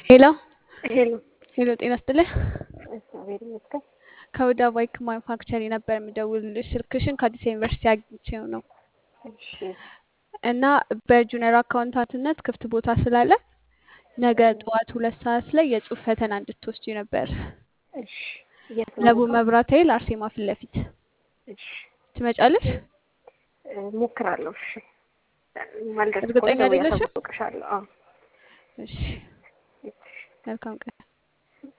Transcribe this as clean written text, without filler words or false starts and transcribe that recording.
ሄሎ ሄሎ ሄሎ፣ ጤና ይስጥልኝ። እግዚአብሔር ይመስገን። ከሁዳ ባይክ ማኑፋክቸሪንግ ነበር የምደውልልሽ። ስልክሽን ከአዲስ ዩኒቨርሲቲ አግኝቼው ነው እሺ እና በጁኒየር አካውንታንትነት ክፍት ቦታ ስላለ ነገ ጠዋት 2 ሰዓት ላይ የጽሁፍ ፈተና እንድትወስጂ ነበር። እሺ የት ነው ለቡ ቦታው? መብራት ኃይል አርሴማ ፊት ለፊት እሺ ትመጫለሽ? ሞክራለሁ። እሺ ማልደርስ ከሆነ እርግጠኛ ደውዬ አይደለሽም? አሳውቅሻለሁ። አዎ እሺ፣ መልካም ቀን።